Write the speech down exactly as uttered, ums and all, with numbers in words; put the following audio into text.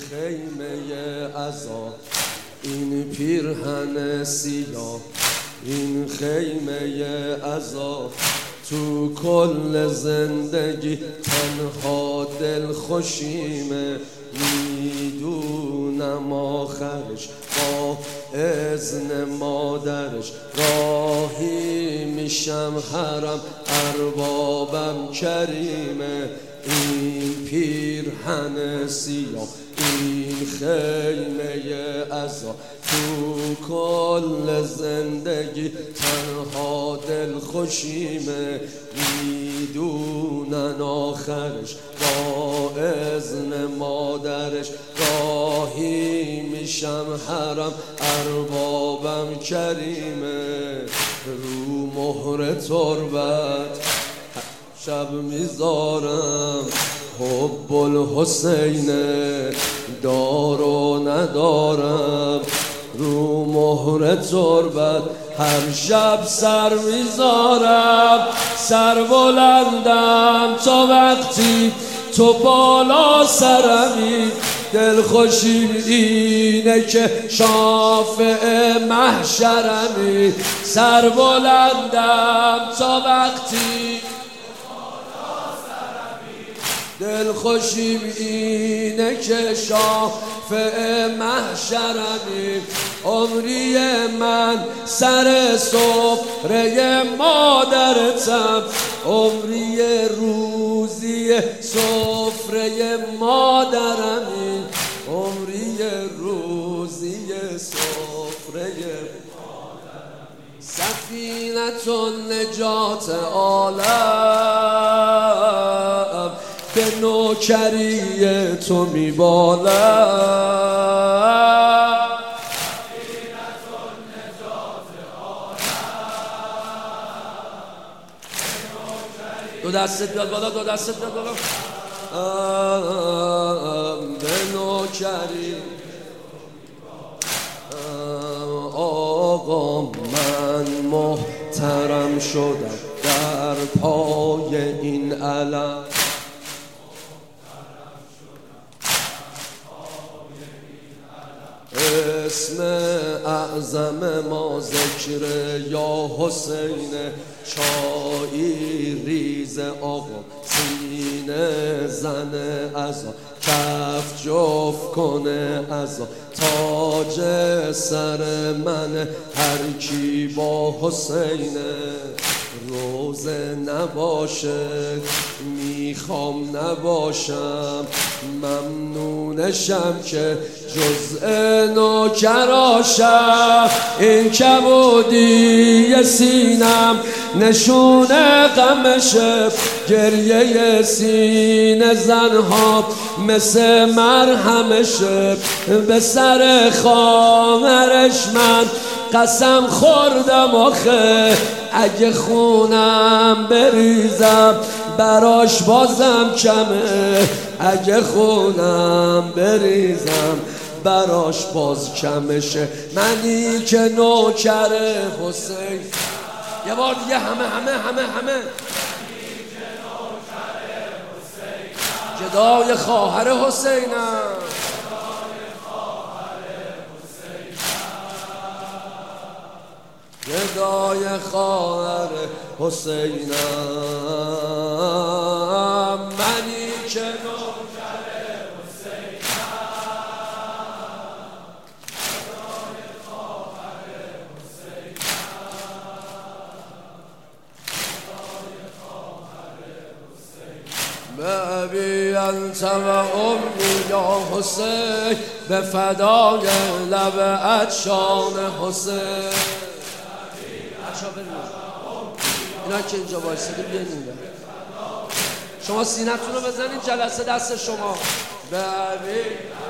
خیمه عزا، این پیرهن سیاه، این خیمه عزا، تو کل زندگی تنها دل خوشیمه. میدونم آخرش با اذن مادرش راهی میشم حرم، اربابم کریمه. این پیرهن سیاه، این خیمه عزا، تو کل زندگی تنها دل خوشیمه. میدونن آخرش با اذن مادرش راهی میشم حرم، اربابم کریمه. رو مهر تربت شب میذارم، حب الحسینه دار و ندارم. رو مهر تربت هر شب سر میذارم، سر بلندم تا وقتی تو بالا سرمی. دل خوشی اینه که شافع محشرمی، سر بلندم تا وقتی دل خوشیم اینه که شافع محشرمی. عمری من سر سفره مادرتم، عمری روزی سفره مادرمی، عمری روزی سفره مادرمی. سفینة النجات عالم به نوکری تو میبالم. دو دستت بیاد بالا، دو دستت بیاد بالا. به نوکری آقا من محترم شدم در پای این علم. اسم اعظم ما ذکر یا حسین، چایی ریز آقا سینه زن عزا، کف جفت کنه عزا تاج سر من. هر کی با حسینه روزه نباشه میخوام نباشم، ممنونشم که جزء نوکراشم. این کبودی سینم نشونه غمشه، گریه سینه زنها مثل مرهمشه. به سر خواهرش من قسم خوردم آخه، اگه خونم بریزم براش بازم کمه، اگه خونم بریزم براش باز کمشه. منی که نوکر حسین، یه بار دیگه همه همه همه همه جدای خواهر حسینم، گدای خواهر حسینم. منی که نوکر حسینم، گدای خواهر حسینم، گدای خواهر حسینم. بأبی انت و امی یا حسین، به فدای لب عطشان حسین. اینا که اینجا وایسیده بیاین اینجا، شما سینتون رو بزنین جلسه دست شما. ببین